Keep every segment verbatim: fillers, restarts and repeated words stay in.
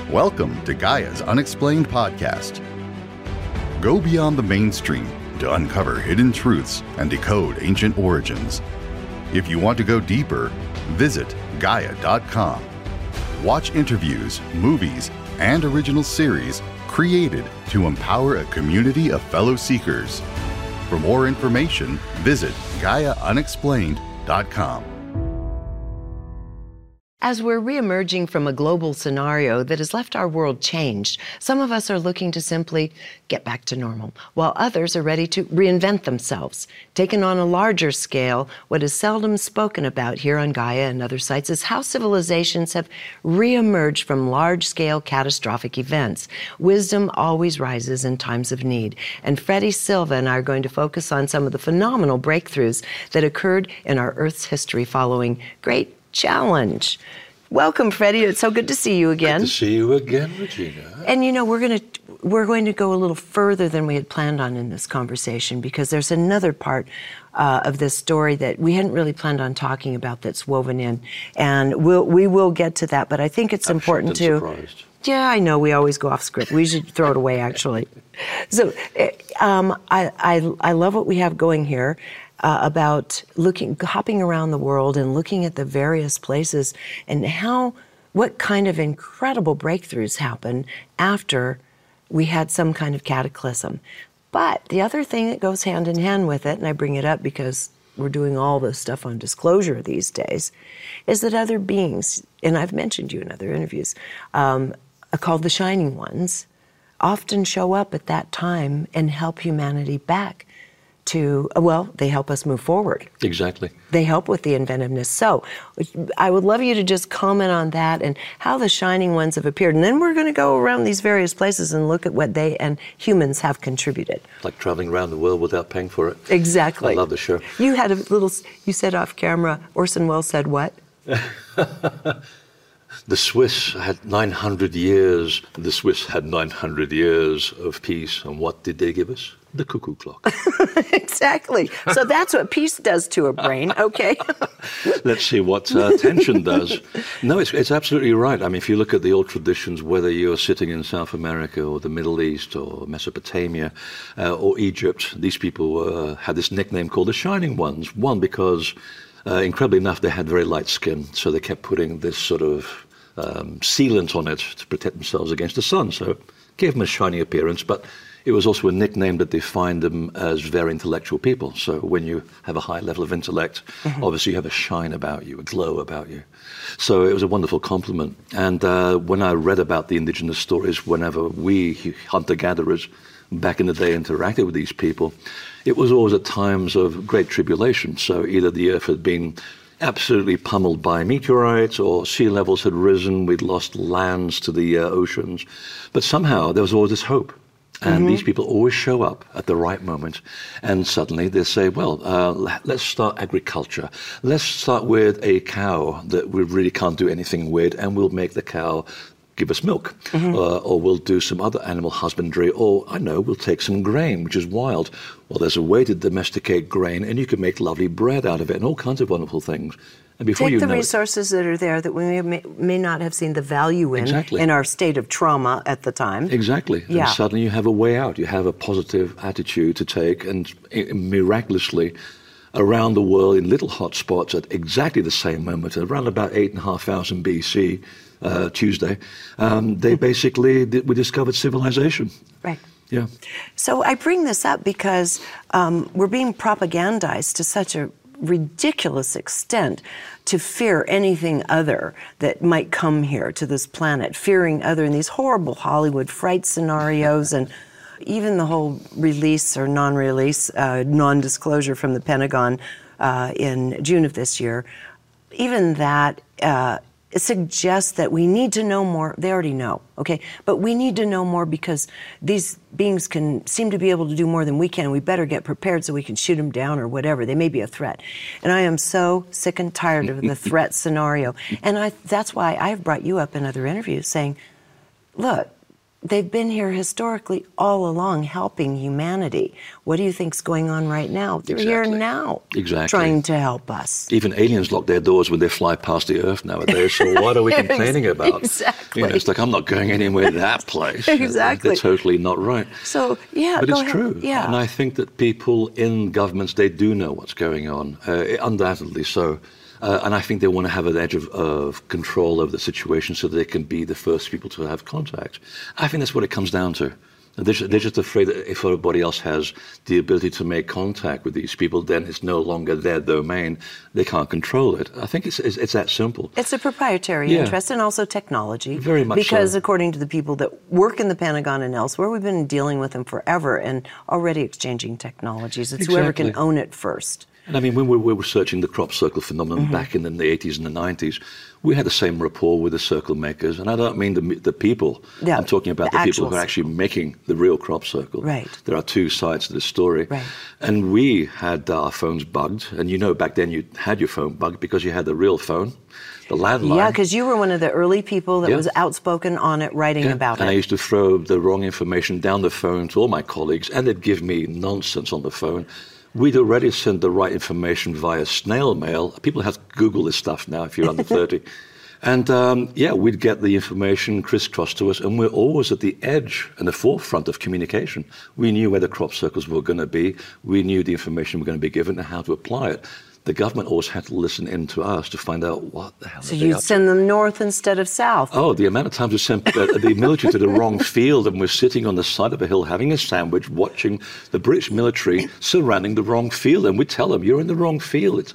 Welcome to Gaia's Unexplained podcast. Go beyond the mainstream to uncover hidden truths and decode ancient origins. If you want to go deeper, visit Gaia dot com. Watch interviews, movies, and original series created to empower a community of fellow seekers. For more information, visit Gaia Unexplained dot com. As we're reemerging from a global scenario that has left our world changed, some of us are looking to simply get back to normal, while others are ready to reinvent themselves. Taken on a larger scale, what is seldom spoken about here on Gaia and other sites is how civilizations have reemerged from large-scale catastrophic events. Wisdom always rises in times of need, and Freddie Silva and I are going to focus on some of the phenomenal breakthroughs that occurred in our Earth's history following great challenge. Welcome, Freddie. It's so good to see you again. Good to see you again, Regina. And you know, we're going to we're going to go a little further than we had planned on in this conversation, because there's another part uh, of this story that we hadn't really planned on talking about that's woven in, and we'll we will get to that. But I think it's I'm important shocked and to. surprised. Yeah, I know we always go off script. We should throw it away, actually. So, um, I, I I love what we have going here. Uh, about looking, hopping around the world and looking at the various places and how, what kind of incredible breakthroughs happen after we had some kind of cataclysm. But the other thing that goes hand in hand with it, and I bring it up because we're doing all this stuff on disclosure these days, is that other beings, and I've mentioned you in other interviews, um, are called the Shining Ones, often show up at that time and help humanity back to, well, they help us move forward. Exactly. They help with the inventiveness. So I would love you to just comment on that and how the Shining Ones have appeared. And then we're going to go around these various places and look at what they and humans have contributed. Like traveling around the world without paying for it. Exactly. I love the show. You had a little, you said off camera, Orson Welles said what? The Swiss had nine hundred years. The Swiss had nine hundred years of peace. And what did they give us? The cuckoo clock. Exactly. So that's what peace does to a brain, okay? Let's see what uh, tension does. No, it's, it's absolutely right. I mean, if you look at the old traditions, whether you're sitting in South America or the Middle East or Mesopotamia uh, or Egypt, these people uh, had this nickname called the Shining Ones. One, because uh, incredibly enough, they had very light skin, so they kept putting this sort of um, sealant on it to protect themselves against the sun. So it gave them a shiny appearance, but it was also a nickname that defined them as very intellectual people. So when you have a high level of intellect, mm-hmm. obviously you have a shine about you, a glow about you. So it was a wonderful compliment. And uh, when I read about the indigenous stories, whenever we hunter-gatherers back in the day interacted with these people, it was always at times of great tribulation. So either the earth had been absolutely pummeled by meteorites, or sea levels had risen, we'd lost lands to the uh, oceans. But somehow there was always this hope. And mm-hmm. these people always show up at the right moment. And suddenly they say, well, uh, let's start agriculture. Let's start with a cow that we really can't do anything with, and we'll make the cow give us milk. Mm-hmm. Uh, or we'll do some other animal husbandry. Or, I know, we'll take some grain, which is wild. Well, there's a way to domesticate grain, and you can make lovely bread out of it and all kinds of wonderful things. And before Take you the know resources it, that are there that we may, may not have seen the value in exactly. in our state of trauma at the time. Exactly. Yeah. And suddenly you have a way out. You have a positive attitude to take, and miraculously, around the world in little hot spots at exactly the same moment, around about eight and a half thousand B C, uh, Tuesday, um, they basically, we discovered civilization. Right. Yeah. So I bring this up because um, we're being propagandized to such a ridiculous extent to fear anything other that might come here to this planet, fearing other in these horrible Hollywood fright scenarios, and even the whole release or non-release, uh, non-disclosure from the Pentagon uh, in June of this year. Even that uh, it suggests that we need to know more. They already know, okay? But we need to know more because these beings can seem to be able to do more than we can. We better get prepared so we can shoot them down or whatever. They may be a threat. And I am so sick and tired of the threat scenario. And I, that's why I've brought you up in other interviews saying, look, they've been here historically all along helping humanity. What do you think's going on right now? They're Exactly. here now Exactly. trying to help us. Even aliens lock their doors when they fly past the Earth nowadays, so what are we complaining about? Exactly. You know, it's like, I'm not going anywhere that place. Exactly. They're totally not right. So, yeah, But go it's ahead. true. Yeah. And I think that people in governments, they do know what's going on, uh, undoubtedly so. Uh, and I think they want to have an edge of, of control over the situation so they can be the first people to have contact. I think that's what it comes down to. They're just, they're just afraid that if everybody else has the ability to make contact with these people, then it's no longer their domain. They can't control it. I think it's, it's, it's that simple. It's a proprietary Yeah. interest and also technology. Very much Because so. according to the people that work in the Pentagon and elsewhere, we've been dealing with them forever and already exchanging technologies. It's whoever can Exactly. own it first. And I mean, when we were researching the crop circle phenomenon Mm-hmm. back in the eighties and the nineties, we had the same rapport with the circle makers. And I don't mean the, the people. Yeah, I'm talking about the the, people who are actuals. actually making the real crop circle. Right. There are two sides to the story. Right. And we had our phones bugged. And you know, back then you had your phone bugged because you had the real phone, the landline. Yeah, because you were one of the early people that Yeah. was outspoken on it, writing Yeah, about and it. I used to throw the wrong information down the phone to all my colleagues, and they'd give me nonsense on the phone. We'd already sent the right information via snail mail. People have to Google this stuff now if you're under thirty. And um, yeah, we'd get the information crisscrossed to us, and we're always at the edge and the forefront of communication. We knew where the crop circles were going to be. We knew the information we were going to be given and how to apply it. The government always had to listen in to us to find out what the hell So are they you'd up to. send them north instead of south. Oh, the amount of times we sent uh, the military to the wrong field and we're sitting on the side of a hill having a sandwich watching the British military surrounding the wrong field. And we tell them, you're in the wrong field.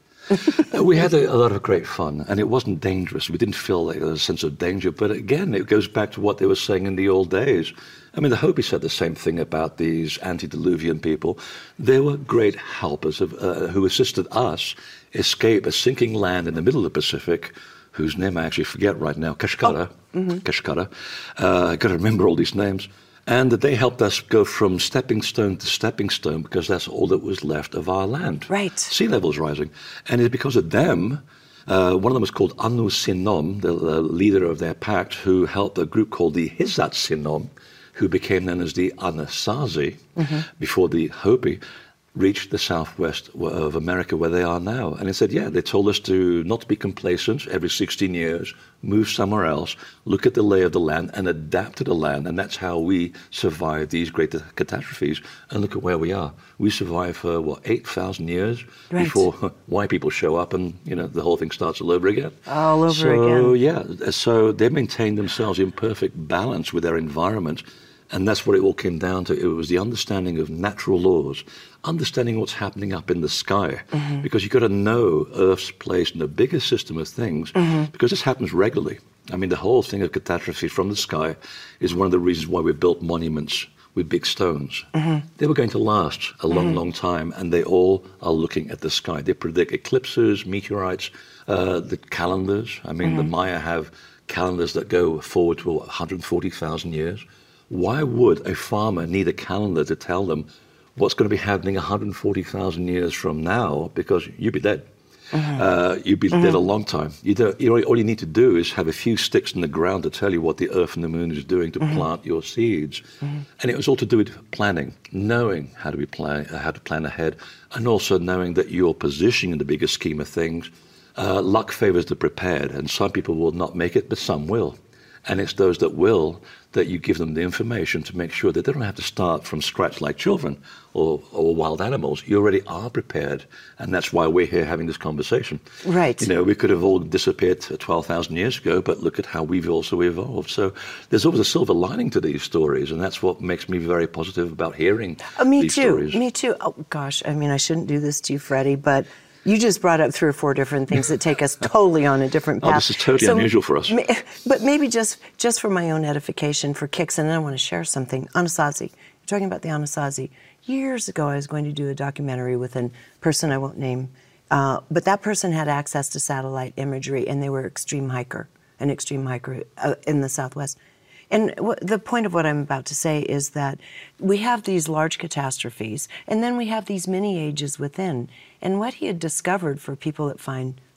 Uh, we had a, a lot of great fun, and it wasn't dangerous. We didn't feel like there was a sense of danger. But again, it goes back to what they were saying in the old days. I mean, the Hopi said the same thing about these antediluvian people. They were great helpers of, uh, who assisted us escape a sinking land in the middle of the Pacific, whose name I actually forget right now, Kashkara. Oh, mm-hmm. Kashkara. Uh, I got to remember all these names. And that they helped us go from stepping stone to stepping stone because that's all that was left of our land. Right. Sea levels rising. And it's because of them, uh, one of them was called Anu Sinom, the, the leader of their pact, who helped a group called the Hizat Sinom, who became known as the Anasazi, mm-hmm. before the Hopi reached the southwest of America where they are now. And he said, yeah, they told us to not be complacent every sixteen years, move somewhere else, look at the lay of the land and adapt to the land. And that's how we survived these great catastrophes. And look at where we are. We survived for, what, eight thousand years right. before white people show up and, you know, the whole thing starts all over again. All over so, again. So, yeah, so they maintained themselves in perfect balance with their environment. And that's what it all came down to. It was the understanding of natural laws, understanding what's happening up in the sky, mm-hmm. because you've got to know Earth's place in the bigger system of things, mm-hmm. because this happens regularly. I mean, the whole thing of catastrophe from the sky is one of the reasons why we built monuments with big stones. Mm-hmm. They were going to last a long, mm-hmm. long time, and they all are looking at the sky. They predict eclipses, meteorites, uh, the calendars. I mean, mm-hmm. the Maya have calendars that go forward to one hundred forty thousand years. Why would a farmer need a calendar to tell them what's going to be happening one hundred forty thousand years from now? Because you'd be dead. Mm-hmm. Uh, you'd be mm-hmm. dead a long time. You don't, you know, all you need to do is have a few sticks in the ground to tell you what the earth and the moon is doing to mm-hmm. plant your seeds. Mm-hmm. And it was all to do with planning, knowing how to be plan, how to plan ahead, and also knowing that your position in the bigger scheme of things, uh, luck favors the prepared, and some people will not make it, but some will. And it's those that will that you give them the information to make sure that they don't have to start from scratch like children or, or wild animals. You already are prepared, and that's why we're here having this conversation. Right. You know, we could have all disappeared twelve thousand years ago, but look at how we've also evolved. So there's always a silver lining to these stories, and that's what makes me very positive about hearing uh, me these too. stories. Me too. Oh, gosh, I mean, I shouldn't do this to you, Freddie, but you just brought up three or four different things that take us totally on a different path. Oh, this is totally so, unusual for us. But maybe just, just for my own edification, for kicks, and then I want to share something. Anasazi. You're talking about the Anasazi. Years ago, I was going to do a documentary with a person I won't name, uh, but that person had access to satellite imagery, and they were extreme hiker, an extreme hiker uh, in the Southwest. And w- the point of what I'm about to say is that we have these large catastrophes, and then we have these mini ages within. And what he had discovered for people that find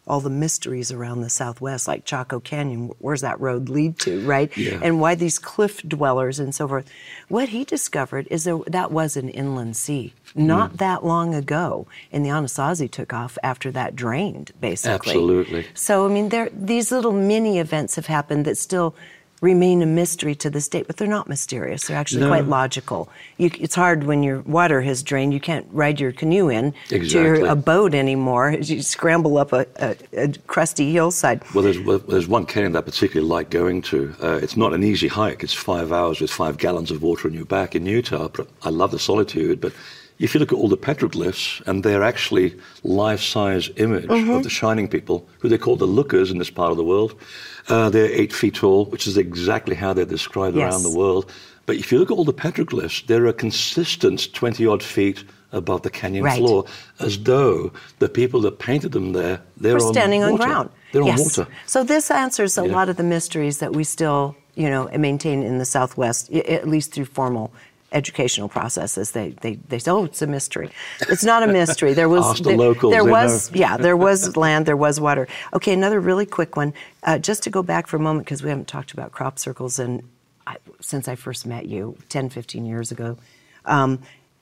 all the mysteries around the Southwest, like Chaco Canyon. Where's that road lead to, right? Yeah. And why these cliff dwellers and so forth. What he discovered is that that was an inland sea not mm. that long ago, and the Anasazi took off after that drained, basically. Absolutely. So, I mean, there these little mini events have happened that still remain a mystery to this day, but they're not mysterious. They're actually no. quite logical. You, it's hard when your water has drained. You can't ride your canoe in exactly. to your, a boat anymore. You scramble up a, a, a crusty hillside. Well, there's, well, there's one canyon that I particularly like going to. Uh, it's not an easy hike. It's five hours with five gallons of water on your back in Utah. But I love the solitude, but if you look at all the petroglyphs, and they're actually life-size image mm-hmm. of the Shining People, who they call the lookers in this part of the world. Uh, they're eight feet tall, which is exactly how they're described yes. around the world. But if you look at all the petroglyphs, they're a consistent twenty-odd feet above the canyon right. floor, as though the people that painted them there, they're We're on standing water. on ground. They're yes. on water. So this answers a yeah. lot of the mysteries that we still, you know, maintain in the Southwest, at least through formal educational processes. They, they, they say, oh, it's a mystery. It's not a mystery. There was, Ask the there, locals, there they was, know. yeah, there was land, there was water. Okay, another really quick one. Uh, just to go back for a moment, because we haven't talked about crop circles and I, since I first met you ten, fifteen years ago. Um,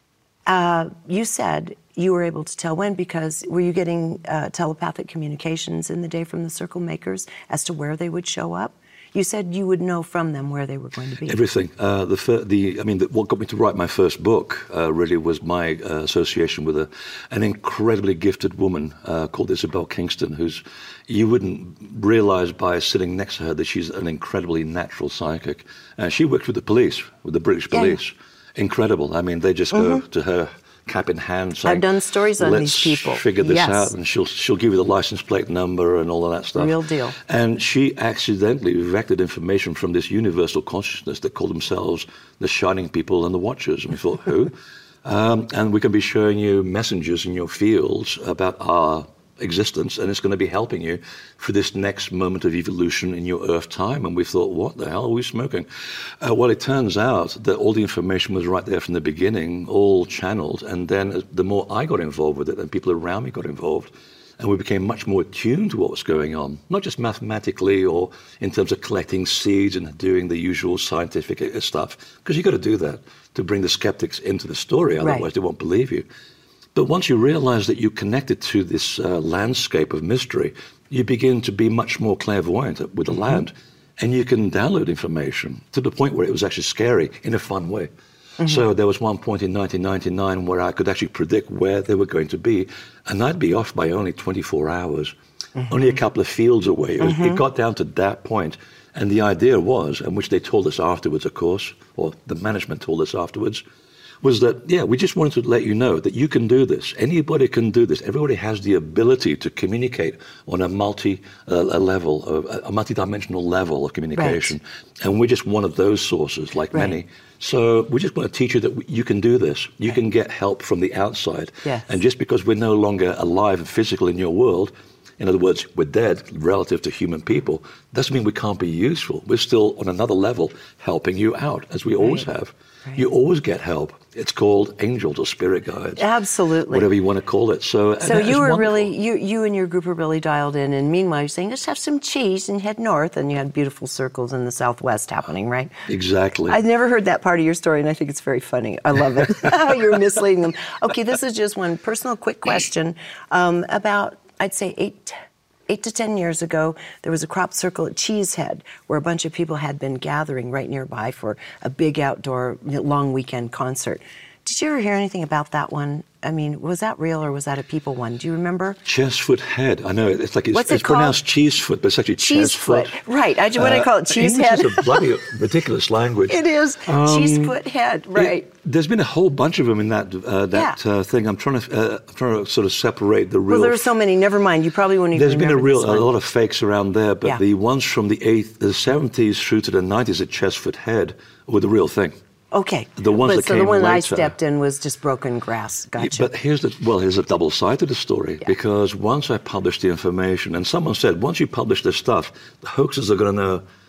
uh, you said you were able to tell when, because were you getting uh, telepathic communications in the day from the circle makers as to where they would show up? You said you would know from them where they were going to be. Everything. Uh, the, fir- the I mean, the, what got me to write my first book uh, really was my uh, association with a, an incredibly gifted woman uh, called Isabel Kingston, who's you wouldn't realize by sitting next to her that she's an incredibly natural psychic. Uh, she worked with the police, with the British police. Yeah. Incredible. I mean, they just mm-hmm. go to her, cap in hand, saying, I've done stories on Let's these people. figure this yes. out, and she'll she'll give you the license plate number and all of that stuff. Real deal. And she accidentally vectored information from this universal consciousness that called themselves the Shining People and the Watchers. And we thought, who? Um, and we can be showing you messengers in your fields about our existence, and it's going to be helping you for this next moment of evolution in your Earth time. And we thought, what the hell are we smoking? Uh, well, it turns out that all the information was right there from the beginning, all channeled. And then the more I got involved with it, and people around me got involved, and we became much more attuned to what was going on, not just mathematically or in terms of collecting seeds and doing the usual scientific stuff, because you've got to do that to bring the skeptics into the story, otherwise right. they won't believe you. But once you realize that you're connected to this uh, landscape of mystery, you begin to be much more clairvoyant with the mm-hmm. land. And you can download information to the point where it was actually scary in a fun way. Mm-hmm. So there was one point in nineteen ninety-nine where I could actually predict where they were going to be, and I'd be off by only twenty-four hours, mm-hmm. only a couple of fields away. It, was, mm-hmm. it got down to that point. And the idea was, and which they told us afterwards, of course, or the management told us afterwards, was that, yeah, we just wanted to let you know that you can do this. Anybody can do this. Everybody has the ability to communicate on a multi uh, a level, a, a multi-dimensional level of communication. Right. And we're just one of those sources, like right. many. So we just want to teach you that you can do this. You right. can get help from the outside. Yes. And just because we're no longer alive and physical in your world, in other words, we're dead relative to human people, doesn't mean we can't be useful. We're still on another level helping you out, as we right. always have. Right. You always get help. It's called angels or spirit guides. Absolutely. Whatever you want to call it. So, so you were wonderful. really, you you and your group were really dialed in. And meanwhile, you're saying, let's have some cheese and head north. And you had beautiful circles in the Southwest happening, right? Exactly. I've never heard that part of your story, and I think it's very funny. I love it. How you're misleading them. Okay, this is just one personal quick question. Um, about, I'd say, eight... Eight to ten years ago, there was a crop circle at Cheesehead where a bunch of people had been gathering right nearby for a big outdoor long weekend concert. Did you ever hear anything about that one? I mean, was that real or was that a people one? Do you remember? Chestfoot Head. I know it's like it's, What's it's it called? pronounced Cheesefoot, but it's actually Chestfoot. Right. I what uh, I call it Cheesehead. English is a bloody ridiculous language. It is um, Cheesefoot Head. Right. It, there's been a whole bunch of them in that uh, that yeah. uh, thing. I'm trying to uh, I'm trying to sort of separate the real. Well, there are so many. Never mind. You probably won't even. There's been a real a lot of fakes around there, but yeah. the ones from the eighth, the seventies through to the nineties at Chestfoot Head were the real thing. Okay. The ones but, that so came the one later. I stepped in was just broken grass. Gotcha. But here's the well, here's a double side to the story yeah. because once I published the information, and someone said, once you publish this stuff, the hoaxers are going to know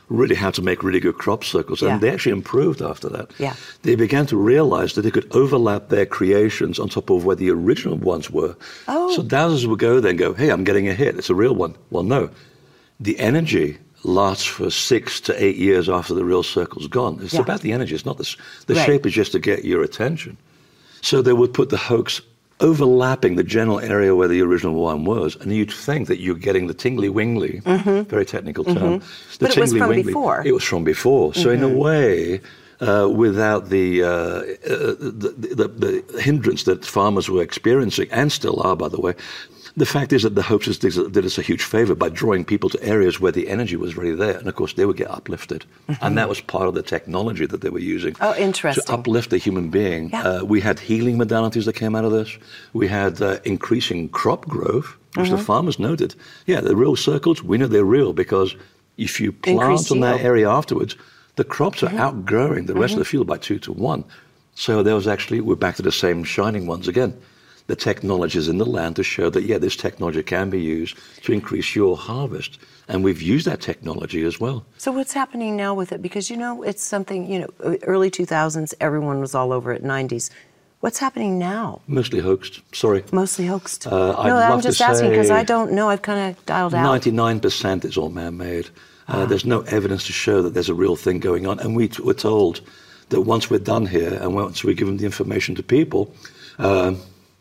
really how to make really good crop circles. Yeah. And they actually improved after that. Yeah. They began to realize that they could overlap their creations on top of where the original ones were. Oh. So thousands would go there and go, hey, I'm getting a hit. It's a real one. Well, no. The energy lasts for six to eight years after the real circle's gone. It's Yeah. about the energy. It's not the, the Right. shape is just to get your attention. So they would put the hoax overlapping the general area where the original one was, and you'd think that you're getting the tingly-wingly, mm-hmm. very technical term. Mm-hmm. The but it was from tingly-wingly- before. It was from before. So Mm-hmm. in a way, uh, without the, uh, uh, the, the, the hindrance that farmers were experiencing, and still are, by the way, the fact is that the hoaxes did, did us a huge favor by drawing people to areas where the energy was already there. And of course, they would get uplifted. Mm-hmm. And that was part of the technology that they were using. Oh, interesting. To uplift the human being. Yeah. Uh, we had healing modalities that came out of this. We had uh, increasing crop growth, which Mm-hmm. the farmers noted. Yeah, the real circles, we know they're real because if you plant Increased on that yield. area afterwards, the crops are Mm-hmm. outgrowing the rest of the field by two to one. So there was actually, we're back to the same shining ones again. The technology is in the land to show that, yeah, this technology can be used to increase your harvest. And we've used that technology as well. So what's happening now with it? Because, you know, it's something, you know, early two thousands, everyone was all over it, nineties. What's happening now? Mostly hoaxed, sorry. Mostly hoaxed. Uh, I'd no, love I'm to just asking because say I don't know. I've kind of dialed out. ninety-nine percent is all man-made. Uh, Ah. There's no evidence to show that there's a real thing going on. And we t- were told that once we're done here and once we give them the information to people um,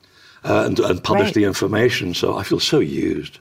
uh, and, and publish Right. the information, so I feel so used.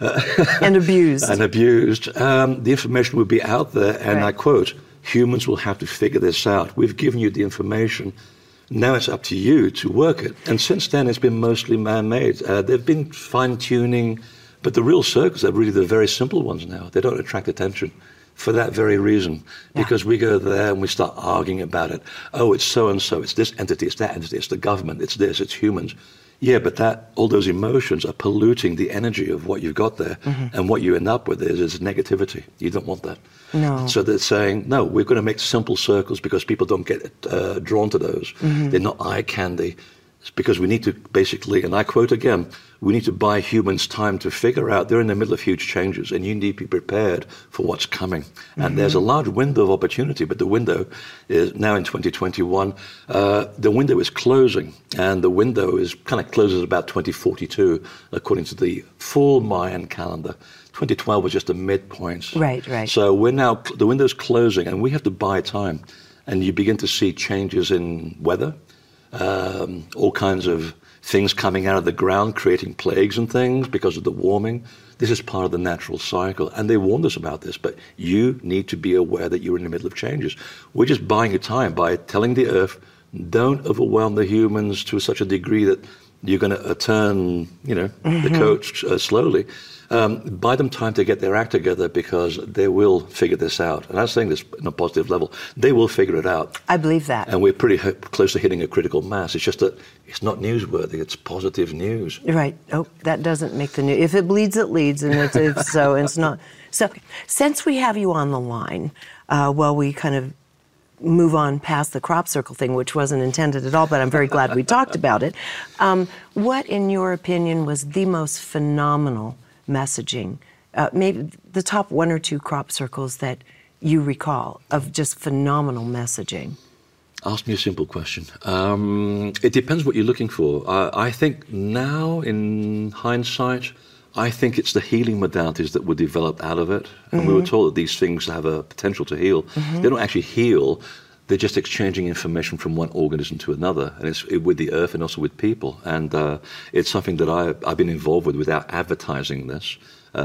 And abused. and abused, um, the information will be out there, and Right. I quote, humans will have to figure this out. We've given you the information. Now it's up to you to work it. And since then, it's been mostly man-made. Uh, they've been fine-tuning, but the real circles are really the very simple ones now. They don't attract attention for that very reason, because we go there and we start arguing about it. Oh, it's so-and-so, it's this entity, it's that entity, it's the government, it's this, it's humans. Yeah, but that all those emotions are polluting the energy of what you've got there. Mm-hmm. And what you end up with is, is negativity. You don't want that. No. So they're saying, no, we're going to make simple circles because people don't get uh, drawn to those. Mm-hmm. They're not eye candy. It's because we need to basically, and I quote again, we need to buy humans time to figure out they're in the middle of huge changes and you need to be prepared for what's coming. And Mm-hmm. there's a large window of opportunity, but the window is now in twenty twenty-one, uh, the window is closing. And the window is kind of closes about twenty forty-two, according to the full Mayan calendar. twenty twelve was just a midpoint. Right, right. So we're now, the window's closing and we have to buy time. And you begin to see changes in weather, um, all kinds of things coming out of the ground, creating plagues and things because of the warming. This is part of the natural cycle. And they warned us about this, but you need to be aware that you're in the middle of changes. We're just buying your time by telling the earth, don't overwhelm the humans to such a degree that you're going to uh, turn, you know, Mm-hmm. the coach uh, slowly. Um, buy them time to get their act together because they will figure this out. And I'm saying this in a positive level. They will figure it out. I believe that. And we're pretty h- close to hitting a critical mass. It's just that it's not newsworthy. It's positive news. Right. Oh, that doesn't make the news. If it bleeds, it leads, and it's, if so, it's not. So, since we have you on the line, uh, while we kind of move on past the crop circle thing, which wasn't intended at all, but I'm very glad we talked about it. Um, what, in your opinion, was the most phenomenal messaging? Uh, maybe the top one or two crop circles that you recall of just phenomenal messaging. Ask me a simple question. Um, it depends what you're looking for. Uh, I think now, in hindsight, I think it's the healing modalities that were developed out of it. And Mm-hmm. we were told that these things have a potential to heal. Mm-hmm. They don't actually heal. They're just exchanging information from one organism to another, and it's it, with the earth and also with people. And uh, it's something that I, I've been involved with without advertising this.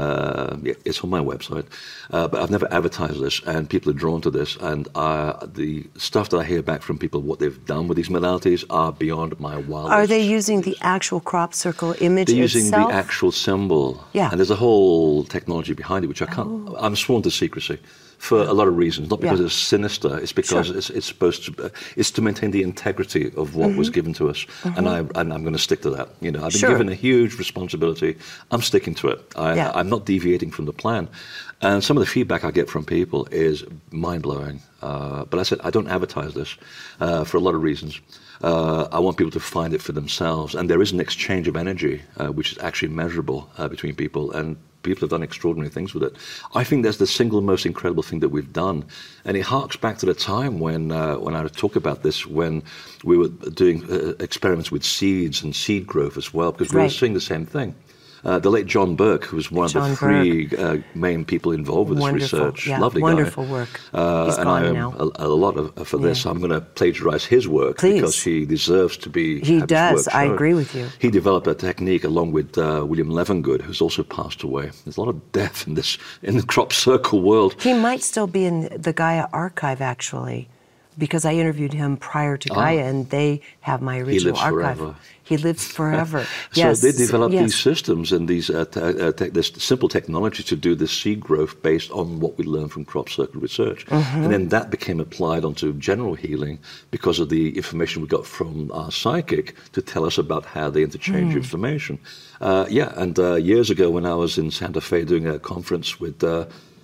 Uh, yeah, it's on my website, uh, but I've never advertised this, and people are drawn to this. And uh, the stuff that I hear back from people, what they've done with these modalities, are beyond my wildest. Are they using the actual crop circle image They're using itself? the actual symbol. Yeah. And there's a whole technology behind it, which I can't. I'm sworn to secrecy for a lot of reasons. Not because Yeah. it's sinister. It's because Sure. it's, it's supposed to. Uh, it's to maintain the integrity of what was given to us, and I and I'm going to stick to that. You know, I've been Sure. given a huge responsibility. I'm sticking to it. I, Yeah. I'm not deviating from the plan. And some of the feedback I get from people is mind blowing. Uh, but I said I don't advertise this uh, for a lot of reasons. Uh, I want people to find it for themselves, and there is an exchange of energy, uh, which is actually measurable uh, between people, and people have done extraordinary things with it. I think that's the single most incredible thing that we've done. And it harks back to the time when, uh, when I talk about this, when we were doing uh, experiments with seeds and seed growth as well, because we right. were seeing the same thing. Uh, the late John Burke, who was one John of the three uh, main people involved with wonderful, this research. Yeah, Lovely wonderful guy. work. Uh, He's and gone I owe now. a, a lot of, for this. Yeah. I'm going to plagiarize his work Please. because he deserves to be. He have his does. work I shown. agree with you. He developed a technique along with uh, William Levengood, who's also passed away. There's a lot of death in this in the crop circle world. He might still be in the Gaia archive, actually, because I interviewed him prior to Gaia, Ah. and they have my original lives archive. forever. He lives forever. So Yes. they developed yes. these systems and these uh, te- uh, te- this simple technology to do this seed growth based on what we learned from crop circle research. Mm-hmm. And then that became applied onto general healing because of the information we got from our psychic to tell us about how they interchange Mm. information. Uh, yeah, and uh, years ago when I was in Santa Fe doing a conference with... Uh,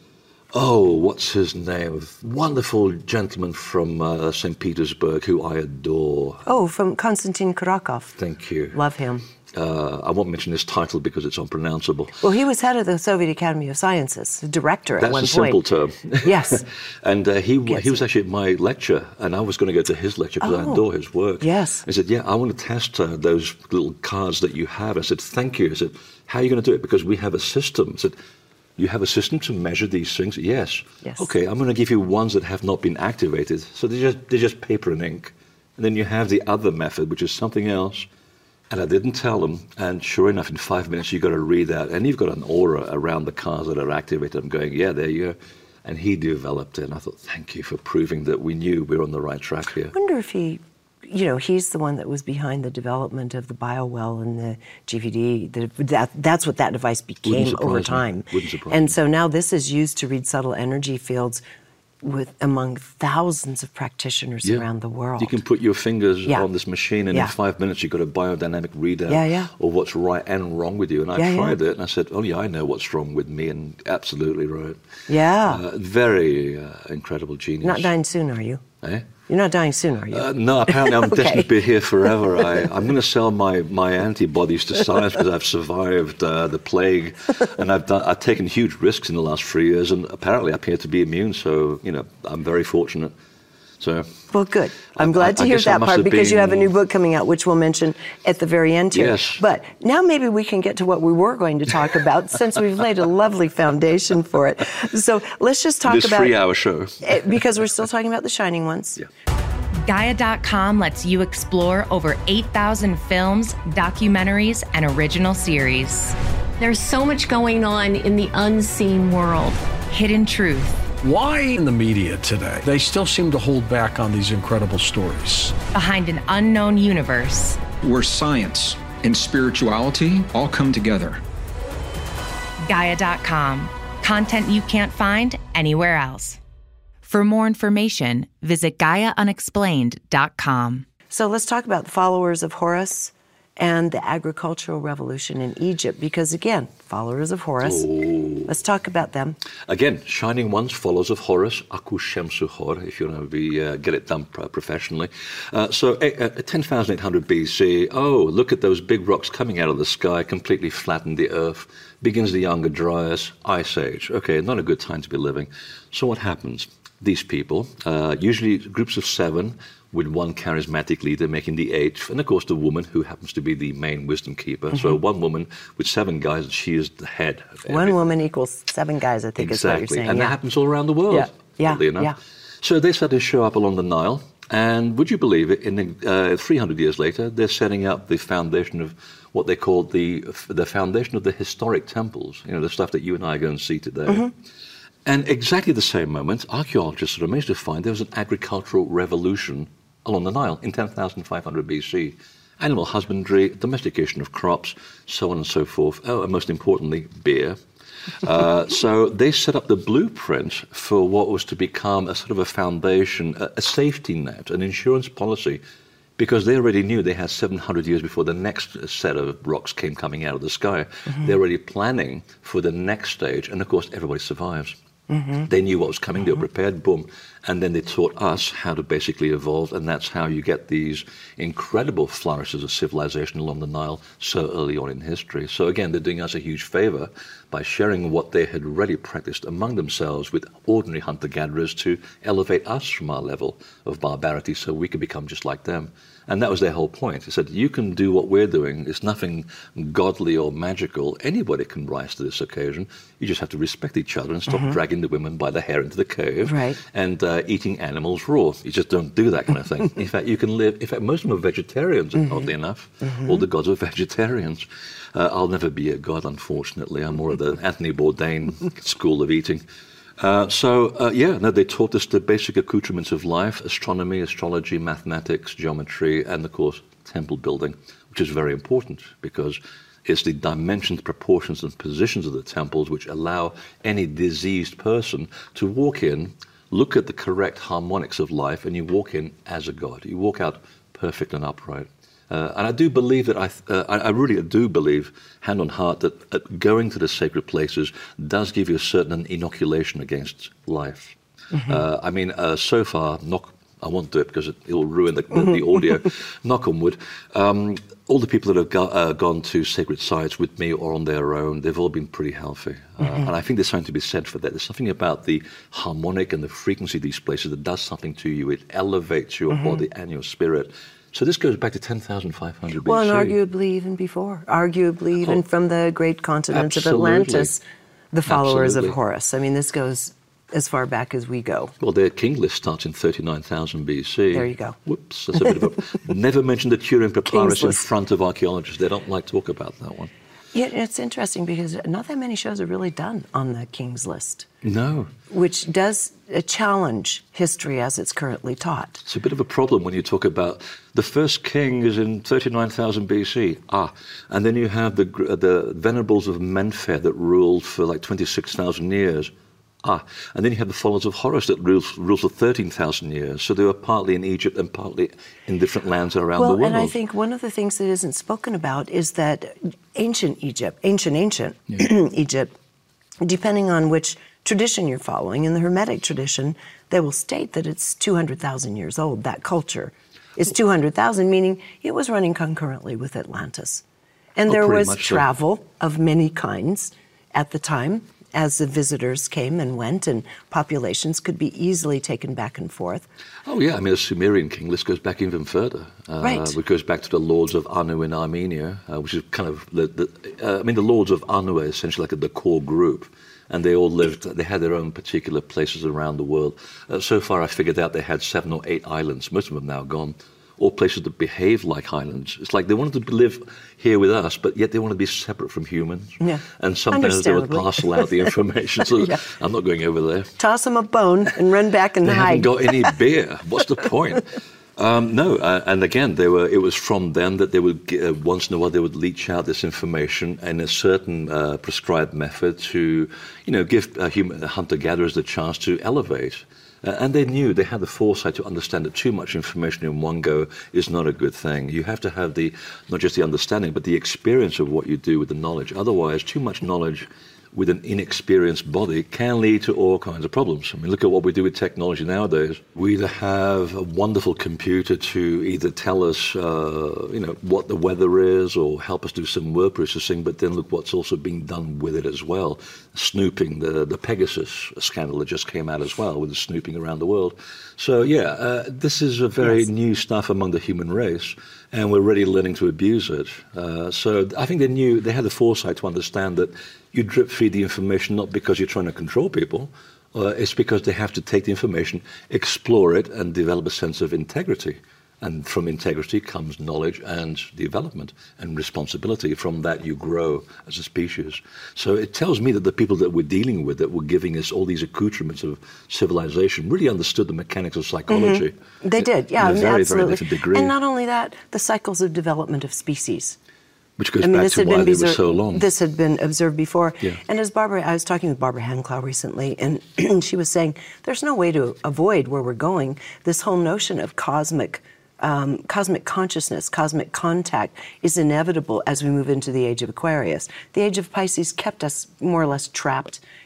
Oh, what's his name? Wonderful gentleman from uh, Saint Petersburg who I adore. Oh, from Konstantin Kurakov. Thank you. Love him. Uh, I won't mention his title because it's unpronounceable. Well, he was head of the Soviet Academy of Sciences, director at That's one a simple point. term. Yes. And uh, he Gets he was it. actually at my lecture, and I was going to go to his lecture because I Oh, adore his work. yes. He said, yeah, I want to test uh, those little cards that you have. I said, thank you. I said, how are you going to do it? Because we have a system. I said, you have a system to measure these things? Yes. Yes. Okay, I'm going to give you ones that have not been activated. So they're just, they're just paper and ink. And then you have the other method, which is something else. And I didn't tell them. And sure enough, in five minutes, you've got to read that. And you've got an aura around the cards that are activated. I'm going, yeah, there you go. And he developed it. And I thought, thank you for proving that we knew we were on the right track here. I wonder if he, you know, he's the one that was behind the development of the BioWell and the G V D. The, that, that's what that device became surprise over me. time. Wouldn't surprise and me. so now this is used to read subtle energy fields with among thousands of practitioners Yeah. around the world. You can put your fingers Yeah. on this machine, and Yeah. in five minutes you've got a biodynamic readout Yeah, yeah. of what's right and wrong with you. And I Yeah, yeah. tried it, and I said, "Oh yeah, I know what's wrong with me," and absolutely right. Yeah. Uh, very uh, incredible genius. Not dying soon, are you? Eh? You're not dying soon, are you? Uh, no, apparently I'm Okay. destined to be here forever. I, I'm going to sell my, my antibodies to science because I've survived uh, the plague, and I've done, I've taken huge risks in the last three years, and apparently I appear to be immune. So you know, I'm very fortunate. So Well, good. I'm I- glad I- to I hear guess I that must part have because you have a been- new book coming out, which we'll mention at the very end here. Yes. But now maybe we can get to what we were going to talk about since we've laid a lovely foundation for it. So let's just talk this about three-hour show. eh, because we're still talking about the Shining Ones. Yeah. Gaia dot com lets you explore over eight thousand films, documentaries, and original series. There's so much going on in the unseen world. Hidden truth, Why in the media today, they still seem to hold back on these incredible stories? behind an unknown universe. Where science and spirituality all come together. Gaia dot com. Content you can't find anywhere else. For more information, visit Gaia Unexplained dot com. So let's talk about the followers of Horus and the agricultural revolution in Egypt because, again, followers of Horus. Let's talk about them. Again, Shining Ones, followers of Horus, Aku Shemsu Hor, if you want to be, uh, get it done pro- professionally. Uh, so, uh, ten thousand eight hundred B C, oh, look at those big rocks coming out of the sky, completely flattened the earth, begins the Younger Dryas, Ice Age. Okay, not a good time to be living. So what happens? These people, uh, usually groups of seven, with one charismatic leader making the eighth, and of course the woman who happens to be the main wisdom keeper. Mm-hmm. So one woman with seven guys, and she is the head of One everything. woman equals seven guys, I think is what you're saying. And yeah. that happens all around the world, Yeah, yeah, oddly enough. yeah. So they started to show up along the Nile, and would you believe it, in the, uh, three hundred years later, they're setting up the foundation of what they called the the foundation of the historic temples, you know, the stuff that you and I go and see today. Mm-hmm. And exactly the same moment, archaeologists are amazed to find there was an agricultural revolution along the Nile in ten thousand five hundred B C. Animal husbandry, domestication of crops, so on and so forth. Oh, and most importantly, beer. Uh, so they set up the blueprint for what was to become a sort of a foundation, a, a safety net, an insurance policy, because they already knew they had seven hundred years before the next set of rocks came coming out of the sky. Mm-hmm. They're already planning for the next stage, and of course, everybody survives. Mm-hmm. They knew what was coming, mm-hmm. they were prepared, boom. And then they taught us how to basically evolve, and that's how you get these incredible flourishes of civilization along the Nile so early on in history. So again, they're doing us a huge favor by sharing what they had already practiced among themselves with ordinary hunter-gatherers to elevate us from our level of barbarity so we could become just like them. And that was their whole point. They said, you can do what we're doing. It's nothing godly or magical. Anybody can rise to this occasion. You just have to respect each other and stop mm-hmm. dragging the women by the hair into the cave right. and uh, eating animals raw. You just don't do that kind of thing. In fact, you can live... In fact, most of them are vegetarians, mm-hmm. oddly enough. Mm-hmm. All the gods are vegetarians. Uh, I'll never be a god, unfortunately. I'm more of the Anthony Bourdain school of eating. Uh, so, uh, yeah, no, they taught us the basic accoutrements of life, astronomy, astrology, mathematics, geometry, and, of course, temple building, which is very important because it's the dimensions, proportions, and positions of the temples which allow any diseased person to walk in, look at the correct harmonics of life, and you walk in as a god. You walk out perfect and upright. Uh, and I do believe that, I, uh, I really do believe, hand on heart, that uh, going to the sacred places does give you a certain inoculation against life. Mm-hmm. Uh, I mean, uh, so far, knock, I won't do it because it will ruin the, the, the audio, knock on wood. Um, all the people that have go, uh, gone to sacred sites with me or on their own, they've all been pretty healthy. Uh, mm-hmm. And I think there's something to be said for that. There's something about the harmonic and the frequency of these places that does something to you. It elevates your mm-hmm. body and your spirit. So this goes back to ten thousand five hundred B C. Well, and arguably even before. Arguably even oh, from the great continent absolutely. of Atlantis, the followers absolutely. of Horus. I mean, this goes as far back as we go. Well, their king list starts in thirty-nine thousand B C. There you go. Whoops, that's a bit of a... Never mention the Turin Papyrus in front of archaeologists. They don't like to talk about that one. Yeah, it's interesting because not that many shows are really done on the King's List. No. Which does uh, challenge history as it's currently taught. It's a bit of a problem when you talk about the first king is in thirty-nine thousand B C. Ah, and then you have the the venerables of Menfer that ruled for like twenty-six thousand years. Ah, and then you have the followers of Horus that rules, rules for thirteen thousand years. So they were partly in Egypt and partly in different lands around well, the world. And I think one of the things that isn't spoken about is that ancient Egypt, ancient, ancient yeah. Egypt, depending on which tradition you're following, in the Hermetic tradition, they will state that it's two hundred thousand years old. That culture is two hundred thousand, meaning it was running concurrently with Atlantis. And oh, there was so. travel of many kinds at the time, as the visitors came and went, and populations could be easily taken back and forth. Oh, yeah. I mean, the Sumerian king list goes back even further. Uh, right. It goes back to the lords of Anu in Armenia, uh, which is kind of, the, the uh, I mean, the lords of Anu are essentially like the core group. And they all lived, they had their own particular places around the world. Uh, so far, I figured out they had seven or eight islands. Most of them now gone. All places that behave like islands. It's like they wanted to live here with us, but yet they want to be separate from humans. Yeah. And sometimes they would parcel out the information. So yeah. I'm not going over there. Toss them a bone and run back and they hide. They haven't got any beer. What's the point? Um, no, uh, and again, they were. It was from them that they would, uh, once in a while, they would leach out this information in a certain uh, prescribed method to, you know, give uh, human, hunter-gatherers the chance to elevate. Uh, and they knew, they had the foresight to understand that too much information in one go is not a good thing. You have to have the, not just the understanding, but the experience of what you do with the knowledge. Otherwise, too much knowledge with an inexperienced body can lead to all kinds of problems. I mean, look at what we do with technology nowadays. We either have a wonderful computer to either tell us, uh, you know, what the weather is or help us do some word processing, but then look what's also being done with it as well. Snooping, the, the Pegasus scandal that just came out as well, with the snooping around the world. So, yeah, uh, this is a very yes. new stuff among the human race, and we're already learning to abuse it. Uh, so I think they knew, they had the foresight to understand that you drip feed the information not because you're trying to control people, uh, it's because they have to take the information, explore it, and develop a sense of integrity. And from integrity comes knowledge and development and responsibility. From that you grow as a species. So it tells me that the people that we're dealing with, that were giving us all these accoutrements of civilization, really understood the mechanics of psychology. Mm-hmm. They did, yeah, in a very, absolutely. very different degree. And not only that, the cycles of development of species. Which goes I mean, back to why they were so long. This had been observed before. Yeah. And as Barbara, I was talking with Barbara Hanclaw recently, and she was saying there's no way to avoid where we're going. This whole notion of cosmic um, cosmic consciousness, cosmic contact is inevitable as we move into the age of Aquarius. The age of Pisces kept us more or less trapped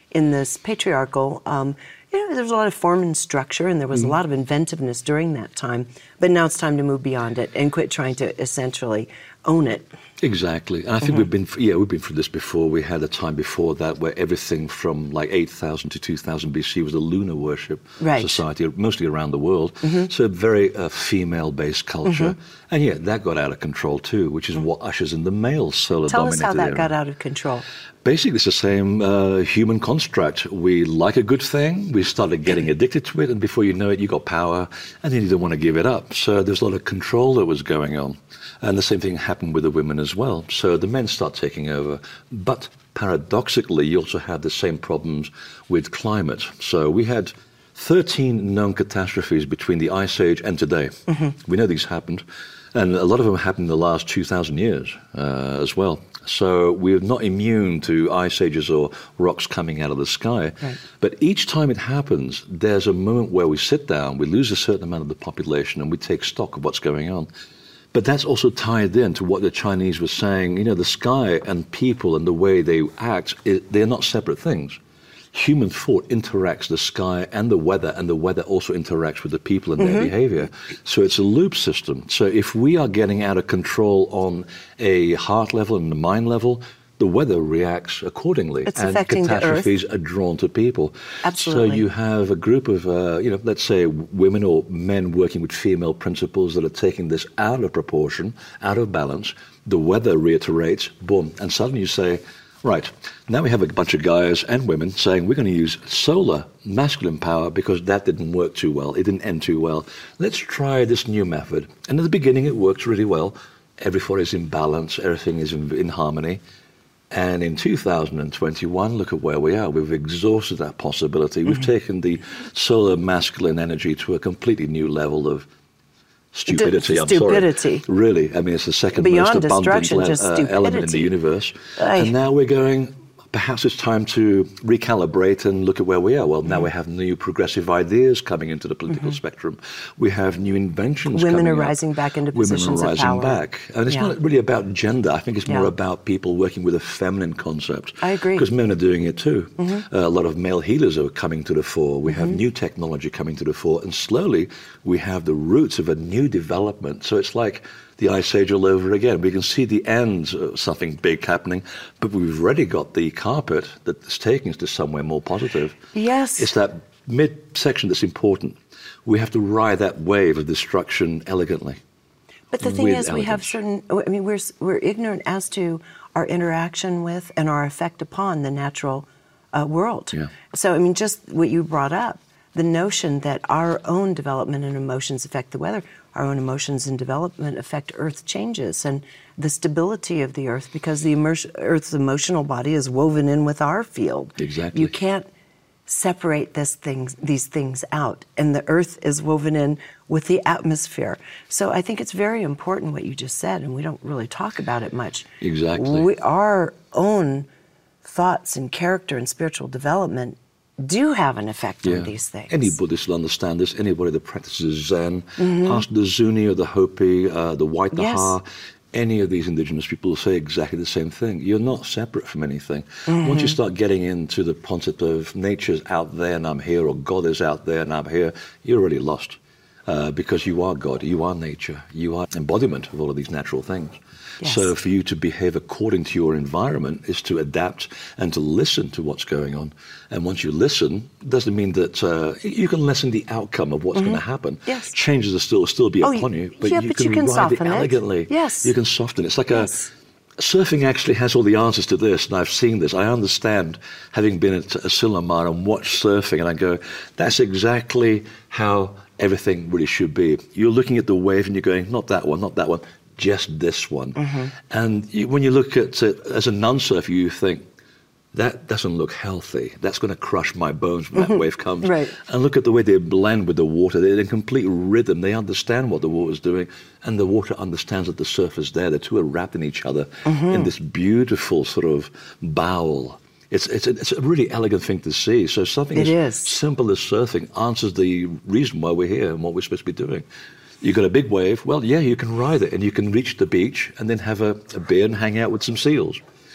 in this patriarchal, um, you know, there was a lot of form and structure, and there was mm-hmm. a lot of inventiveness during that time. But now it's time to move beyond it and quit trying to essentially own it. Exactly. And I think mm-hmm. we've been, yeah, we've been through this before. We had a time before that where everything from like eight thousand to two thousand B C was a lunar worship right. society, mostly around the world. Mm-hmm. So a very uh, female-based culture. Mm-hmm. And yet that got out of control too, which is mm-hmm. what ushers in the male solar Tell dominated us how that era. got out of control. Basically, it's the same uh, human construct. We like a good thing, we started getting addicted to it, and before you know it, you got power, and then you don't want to give it up. So there's a lot of control that was going on. And the same thing happened with the women as well. So the men start taking over. But paradoxically, you also have the same problems with climate. So we had thirteen known catastrophes between the Ice Age and today. Mm-hmm. We know these happened. And a lot of them happened in the last two thousand years uh, as well. So we're not immune to ice ages or rocks coming out of the sky. Right. But each time it happens, there's a moment where we sit down, we lose a certain amount of the population, and we take stock of what's going on. But that's also tied in to what the Chinese were saying. You know, the sky and people and the way they act, it, they're not separate things. Human thought interacts the sky and the weather, and the weather also interacts with the people and mm-hmm. their behavior. So it's a loop system. So if we are getting out of control on a heart level and a mind level, the weather reacts accordingly. It's and affecting catastrophes the earth. are drawn to people. Absolutely. So you have a group of, uh, you know, let's say women or men working with female principles that are taking this out of proportion, out of balance. The weather reiterates, boom, and suddenly you say, right, now we have a bunch of guys and women saying we're going to use solar masculine power because that didn't work too well. It didn't end too well. Let's try this new method. And at the beginning, it works really well. Everything is in balance. Everything is in, in harmony. And in two thousand twenty-one, look at where we are. We've exhausted that possibility. Mm-hmm. We've taken the solar masculine energy to a completely new level of stupidity. D- I'm stupidity. sorry. Really. I mean, it's the second Beyond most abundant le- just uh, element in the universe. Aye. And now we're going, perhaps it's time to recalibrate and look at where we are. Well, now mm-hmm. we have new progressive ideas coming into the political mm-hmm. spectrum. We have new inventions Women coming are up. rising back into Women positions are rising of power. back. And it's yeah. not really about gender. I think it's more yeah. about people working with a feminine concept. I agree. Because men are doing it too. Mm-hmm. Uh, a lot of male healers are coming to the fore. We mm-hmm. have new technology coming to the fore. And slowly we have the roots of a new development. So it's like the Ice Age all over again. We can see the ends of something big happening, but we've already got the carpet that's taking us to somewhere more positive. Yes. It's that mid-section that's important. We have to ride that wave of destruction elegantly. But the thing is, elegance. we have certain, I mean, we're, we're ignorant as to our interaction with and our effect upon the natural uh, world. Yeah. So, I mean, just what you brought up, the notion that our own development and emotions affect the weather, our own emotions and development affect Earth changes and the stability of the Earth, because the immer- Earth's emotional body is woven in with our field. Exactly. You can't separate this things, these things out, and the Earth is woven in with the atmosphere. So I think it's very important what you just said, and we don't really talk about it much. Exactly. We, our own thoughts and character and spiritual development do have an effect yeah. on these things. Any Buddhist will understand this. Anybody that practices Zen, mm-hmm. ask the Zuni or the Hopi, uh, the Waitaha, yes. any of these indigenous people will say exactly the same thing. You're not separate from anything. Mm-hmm. Once you start getting into the concept of nature's out there and I'm here, or God is out there and I'm here, you're already lost. Uh, because you are God, you are nature, you are embodiment of all of these natural things. Yes. So for you to behave according to your environment is to adapt and to listen to what's going on. And once you listen, it doesn't mean that uh, you can lessen the outcome of what's mm-hmm. going to happen. Yes. Changes will still, still be oh, upon you, but, yeah, you, but can you can ride soften it it elegantly. Yes. You can soften it. It's like yes. a... Surfing actually has all the answers to this, and I've seen this. I understand, having been at a Silomar and watched surfing, and I go, that's exactly how everything really should be. You're looking at the wave and you're going, not that one, not that one, just this one. Mm-hmm. And you, when you look at it as a non-surfer, you think, that doesn't look healthy. That's going to crush my bones when that mm-hmm. wave comes. Right. And look at the way they blend with the water. They're in complete rhythm. They understand what the water's doing, and the water understands that the surfer's there. The two are wrapped in each other mm-hmm. in this beautiful sort of bowl. It's, it's, a, it's a really elegant thing to see. So something it as is. simple as surfing answers the reason why we're here and what we're supposed to be doing. You got a big wave, well, yeah, you can ride it, and you can reach the beach and then have a, a beer and hang out with some seals.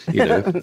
you know.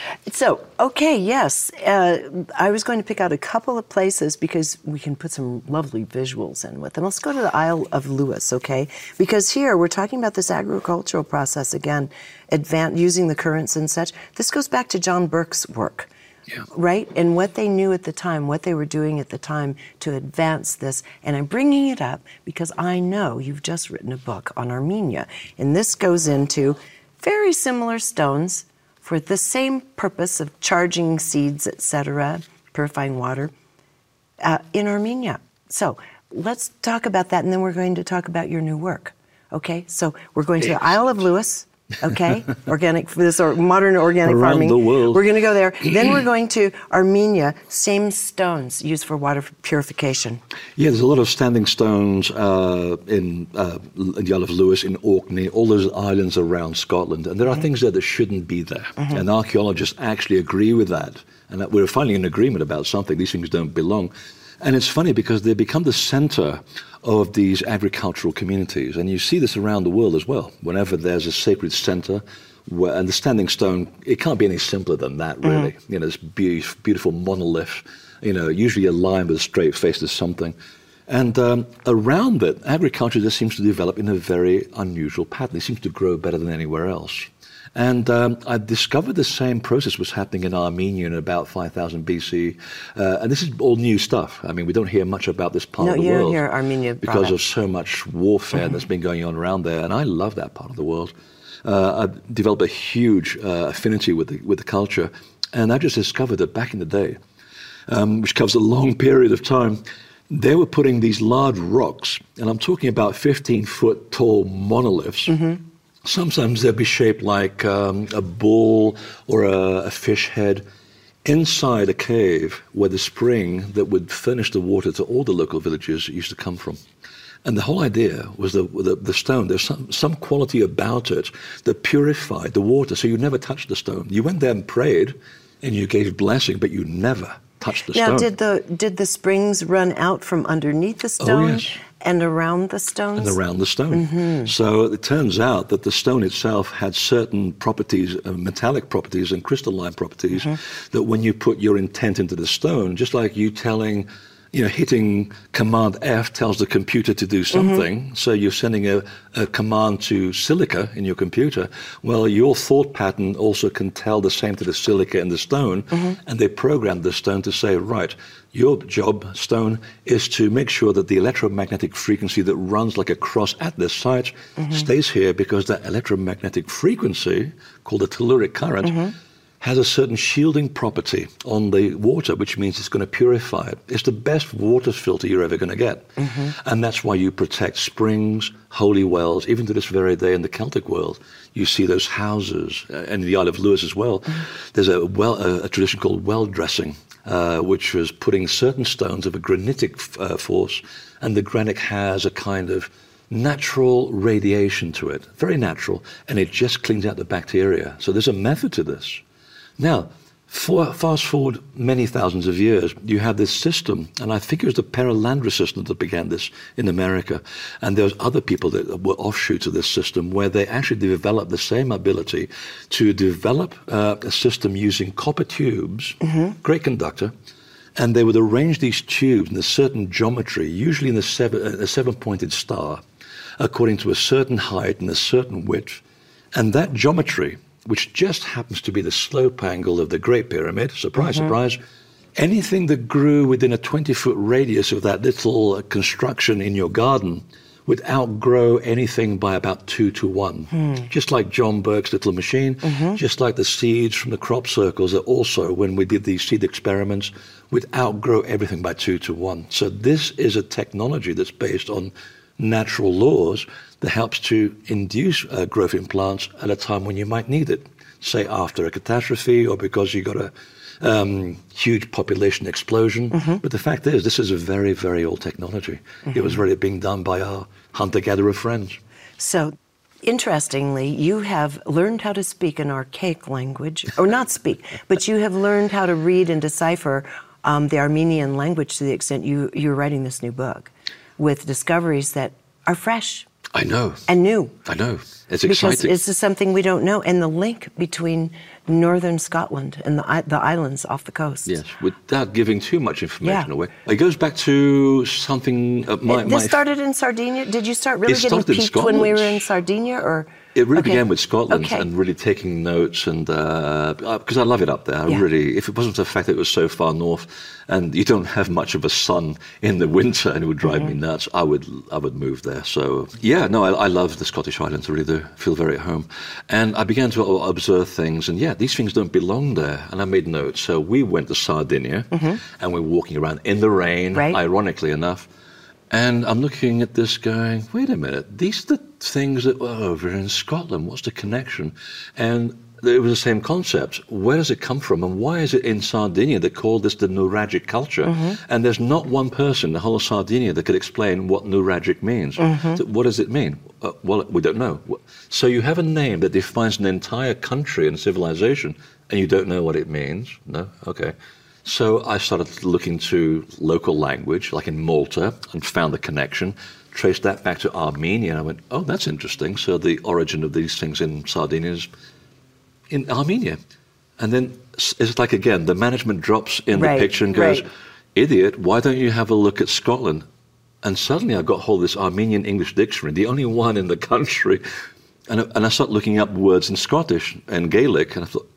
So, okay, yes. Uh, I was going to pick out a couple of places because we can put some lovely visuals in with them. Let's go to the Isle of Lewis, okay? Because here we're talking about this agricultural process again, advan- using the currents and such. This goes back to John Burke's work. Yeah. Right? And what they knew at the time, what they were doing at the time to advance this. And I'm bringing it up because I know you've just written a book on Armenia. And this goes into very similar stones for the same purpose of charging seeds, et cetera, purifying water uh, in Armenia. So let's talk about that, and then we're going to talk about your new work. Okay? So we're going to the Isle of Lewis. Okay, organic for this or modern organic Around farming. the world. We're going to go there. Then we're going to Armenia. Same stones used for water purification. Yeah, there's a lot of standing stones uh, in, uh, in the Isle of Lewis, in Orkney, all those islands around Scotland, and there are mm-hmm. things there that shouldn't be there. Mm-hmm. And archaeologists actually agree with that, and that we're finally in agreement about something. These things don't belong. And it's funny because they become the center of these agricultural communities. And you see this around the world as well. Whenever there's a sacred center, where, and the standing stone, it can't be any simpler than that, really. Mm-hmm. You know, this be- beautiful monolith, you know, usually a line with a straight face to something. And um, around it, agriculture just seems to develop in a very unusual pattern. It seems to grow better than anywhere else. And um, I discovered the same process was happening in Armenia in about five thousand B C. Uh, and this is all new stuff. I mean, we don't hear much about this part no, of the you world. don't hear Armenia because brought of so much warfare mm-hmm. that's been going on around there. And I love that part of the world. Uh, I've developed a huge uh, affinity with the, with the culture. And I just discovered that back in the day, um, which covers a long period of time, they were putting these large rocks, and I'm talking about fifteen-foot tall monoliths. Mm-hmm. Sometimes they'll be shaped like um, a bull or a, a fish head inside a cave where the spring that would furnish the water to all the local villages used to come from. And the whole idea was the, the, the stone, there's some, some quality about it that purified the water, so you never touched the stone. You went there and prayed, and you gave blessing, but you never touched the now, stone. Now, did the, did the springs run out from underneath the stone? Oh, yes. And around the stones? And around the stone. Mm-hmm. So it turns out that the stone itself had certain properties, uh, metallic properties and crystalline properties, mm-hmm. that when you put your intent into the stone, just like you telling, you know, hitting Command F tells the computer to do something, mm-hmm. so you're sending a, a command to silica in your computer, well, your thought pattern also can tell the same to the silica and the stone, mm-hmm. and they programmed the stone to say, right, your job, stone, is to make sure that the electromagnetic frequency that runs like a cross at this site mm-hmm. stays here, because that electromagnetic frequency, called the telluric current, mm-hmm. has a certain shielding property on the water, which means it's going to purify it. It's the best water filter you're ever going to get. Mm-hmm. And that's why you protect springs, holy wells. Even to this very day in the Celtic world, you see those houses, uh, and the Isle of Lewis as well. Mm-hmm. There's a, well, a, a tradition called well dressing, uh, which was putting certain stones of a granitic uh, force, and the granite has a kind of natural radiation to it, very natural, and it just cleans out the bacteria. So there's a method to this. Now, for, fast forward many thousands of years, you have this system, and I think it was the Perelandra system that began this in America, and there was other people that were offshoots of this system where they actually developed the same ability to develop uh, a system using copper tubes, mm-hmm. great conductor, and they would arrange these tubes in a certain geometry, usually in a, seven, a seven-pointed star, according to a certain height and a certain width, and that geometry, which just happens to be the slope angle of the Great Pyramid, surprise, mm-hmm. surprise, anything that grew within a twenty-foot radius of that little uh, construction in your garden would outgrow anything by about two to one. Mm. Just like John Burke's little machine, mm-hmm. just like the seeds from the crop circles that also, when we did these seed experiments, would outgrow everything by two to one. So this is a technology that's based on natural laws that helps to induce uh, growth in plants at a time when you might need it, say after a catastrophe or because you got a um, huge population explosion. Mm-hmm. But the fact is, this is a very, very old technology. Mm-hmm. It was really being done by our hunter-gatherer friends. So, interestingly, you have learned how to speak an archaic language, or not speak, but you have learned how to read and decipher um, the Armenian language to the extent you, you're writing this new book with discoveries that are fresh. I know. And new. I know. It's because exciting. Because this is something we don't know. And the link between northern Scotland and the, the islands off the coast. Yes, without giving too much information yeah. away. It goes back to something... Uh, my, this my started in Sardinia? Did you start really it getting peaked when we were in Sardinia? Or It really okay. began with Scotland okay. and really taking notes, and because uh, I love it up there. I yeah. really, if it wasn't for the fact that it was so far north, and you don't have much of a sun in the winter, and it would drive mm-hmm. me nuts, I would, I would move there. So yeah, no, I, I love the Scottish Islands. I really do. I feel very at home, and I began to observe things, and yeah, these things don't belong there, and I made notes. So we went to Sardinia, mm-hmm. and we were walking around in the rain, right. ironically enough. And I'm looking at this going, wait a minute, these are the things that were over in Scotland. What's the connection? And it was the same concept. Where does it come from? And why is it in Sardinia they call this the Nuragic culture? Mm-hmm. And there's not one person in the whole of Sardinia that could explain what Nuragic means. Mm-hmm. So what does it mean? Uh, well, we don't know. So you have a name that defines an entire country and civilization, and you don't know what it means? No? Okay. So I started looking to local language, like in Malta, and found the connection, traced that back to Armenia, and I went, oh, that's interesting. So the origin of these things in Sardinia is in Armenia. And then it's like, again, the management drops in right, the picture and goes, right. idiot, why don't you have a look at Scotland? And suddenly I got hold of this Armenian English dictionary, the only one in the country, and I, and I started looking up words in Scottish and Gaelic, and I thought,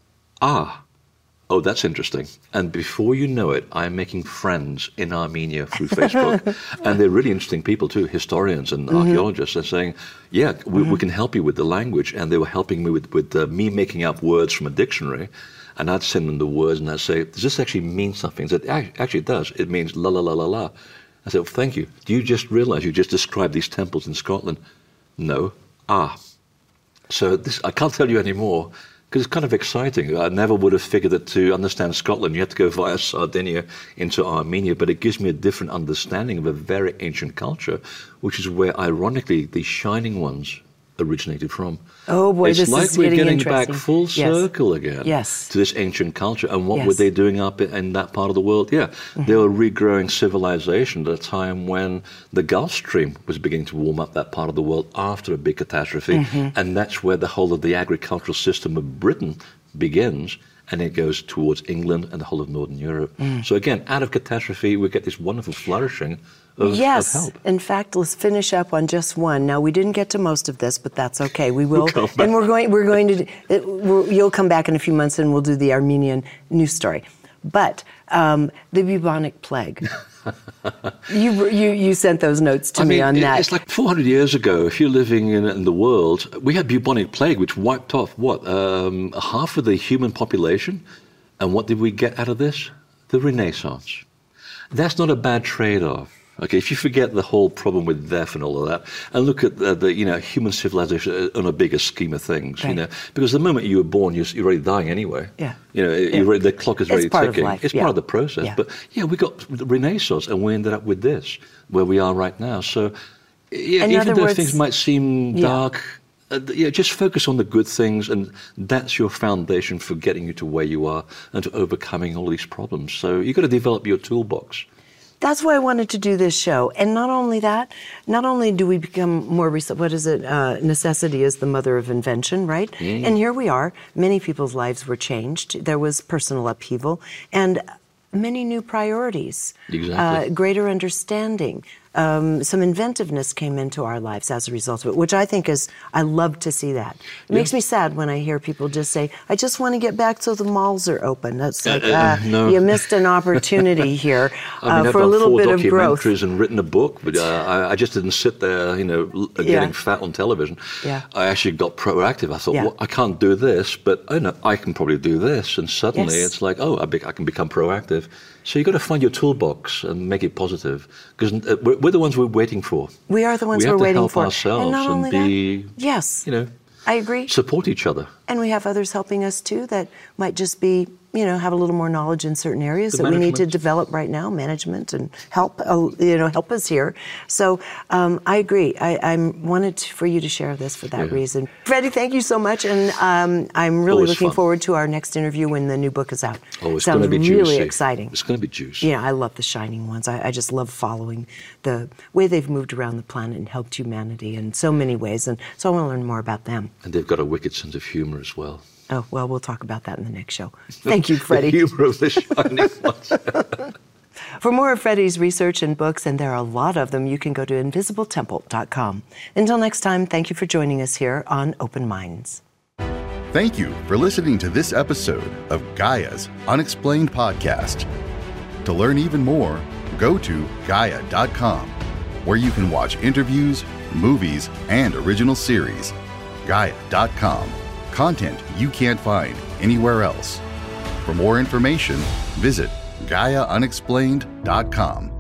ah, oh, that's interesting. And before you know it, I'm making friends in Armenia through Facebook. And they're really interesting people too, historians and mm-hmm. archaeologists. They're saying, yeah, we, mm-hmm. we can help you with the language. And they were helping me with, with uh, me making up words from a dictionary. And I'd send them the words and I'd say, does this actually mean something? They said, actually it does. It means la la la la la. I said, well, thank you. Do you just realize you just described these temples in Scotland? No. Ah. So this, I can't tell you any more. Because it's kind of exciting. I never would have figured that to understand Scotland, you had to go via Sardinia into Armenia, but it gives me a different understanding of a very ancient culture, which is where, ironically, the Shining Ones originated from. Oh boy, it's this like is we're getting getting back full yes. circle again yes. to this ancient culture. And what yes. were they doing up in that part of the world? Yeah, mm-hmm. they were regrowing civilization at a time when the Gulf Stream was beginning to warm up that part of the world after a big catastrophe. Mm-hmm. And that's where the whole of the agricultural system of Britain begins. And it goes towards England and the whole of Northern Europe. Mm. So again, out of catastrophe, we get this wonderful flourishing of, yes. of help. In fact, let's finish up on just one. Now, we didn't get to most of this, but that's okay. We will, we'll and we're going. We're going to. It, we're, you'll come back in a few months, and we'll do the Armenian news story. But um, the bubonic plague. you, you you sent those notes to I me mean, on that. It's like four hundred years ago, if you're living in, in the world, we had bubonic plague, which wiped off, what, um, half of the human population? And what did we get out of this? The Renaissance. That's not a bad trade-off. Okay, if you forget the whole problem with death and all of that, and look at the, the you know human civilization on a bigger scheme of things, right. you know, because the moment you were born, you're, you're already dying anyway. Yeah, you know, yeah. you're already, the clock is already it's part ticking. Of life. It's yeah. part of the process. Yeah. But yeah, we got the Renaissance, and we ended up with this, where we are right now. So yeah, in even though words, things might seem yeah. dark. Uh, yeah, just focus on the good things, and that's your foundation for getting you to where you are and to overcoming all these problems. So you've got to develop your toolbox. That's why I wanted to do this show. And not only that, not only do we become more, what is it, uh, necessity is the mother of invention, right? Mm. And here we are. Many people's lives were changed. There was personal upheaval and many new priorities, exactly. uh, greater understanding. Um, some inventiveness came into our lives as a result of it, which I think is, I love to see that. It yeah. makes me sad when I hear people just say, I just want to get back so the malls are open. That's like, uh, uh, no. you missed an opportunity here I mean, uh, for a little bit of growth. I've done four documentaries and written a book, but uh, I, I just didn't sit there, you know, getting yeah. fat on television. Yeah. I actually got proactive. I thought, yeah. well, I can't do this, but I know I can probably do this. And suddenly yes. it's like, oh, I, be, I can become proactive. So you've got to find your toolbox and make it positive, because we're, we're the ones we're waiting for. We are the ones we we're waiting for. We have to help ourselves and, not and only be, that, yes, you know, I agree. Support each other. And we have others helping us too that might just be you know, have a little more knowledge in certain areas The that we need to management. develop right now, management, and help, uh, you know, help us here. So um, I agree. I, I wanted to, for you to share this for that Yeah. reason. Freddie, thank you so much, and um, I'm really Always looking fun. forward to our next interview when the new book is out. Oh, it's Sounds going to be really juicy. exciting. It's going to be juicy. Yeah, I love the Shining ones. I, I just love following the way they've moved around the planet and helped humanity in so many ways, and so I want to learn more about them. And they've got a wicked sense of humor as well. Oh, well, we'll talk about that in the next show. Thank you, Freddie. The humor of the Shining ones. For more of Freddie's research and books, and there are a lot of them, you can go to invisible temple dot com. Until next time, thank you for joining us here on Open Minds. Thank you for listening to this episode of Gaia's Unexplained Podcast. To learn even more, go to Gaia dot com, where you can watch interviews, movies, and original series. Gaia dot com. Content you can't find anywhere else. For more information, visit Gaia Unexplained dot com.